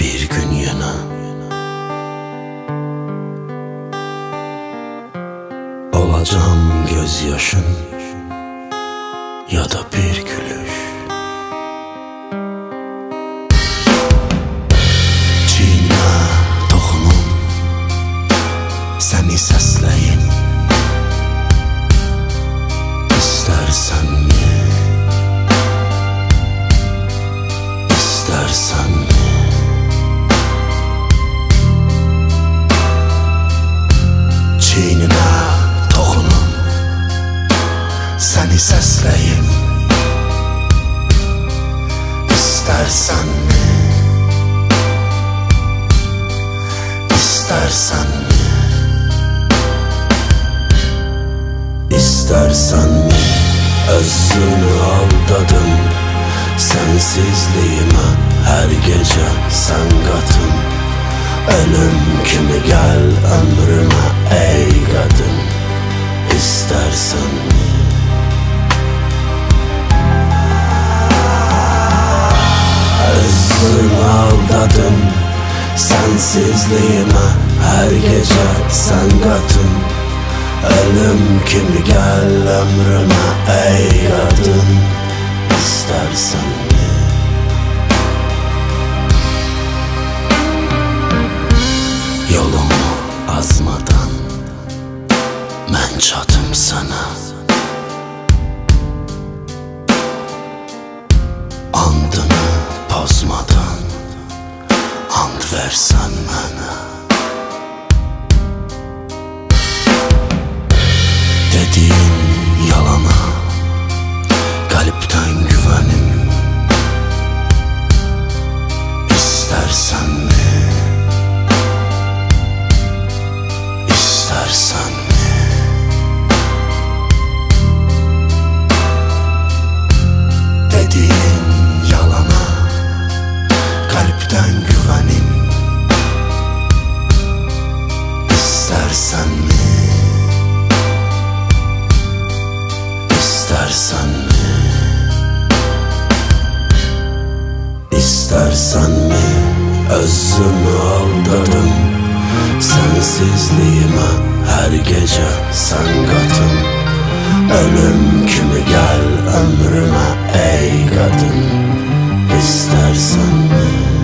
bir gün yine olacağım gözyaşın ya da bir gülüş. Çiğnə toxunum, səni səsləyim. İstərsənmi, istərsənmi? Çiğnə toxunum, səni səsləyim. İstərsənmi, istərsənmi? İstərsənmi? Özünü aldadım, sensizliyime her gece sen katın. Ölüm kimi gel ömrüme ey kadın. İstersenmi? Özünü aldadım, sensizliğime her gece sen katın. Ölüm kimi gel ömrüme ey kadın. İstersenmi? Yolumu azmadan mən çatım sana. Andını pozmadan and versən mənə. Dediğin yalana kalpten güvenim. İstersenmi, istersenmi? Dediğin yalana kalpten güvenim. İstersenmi, İstersenmi? İstersenmi? Özümü aldadım, sensizliğime her gece sen katın. Ölüm kimi gel ömrüme ey kadın. İstersenmi?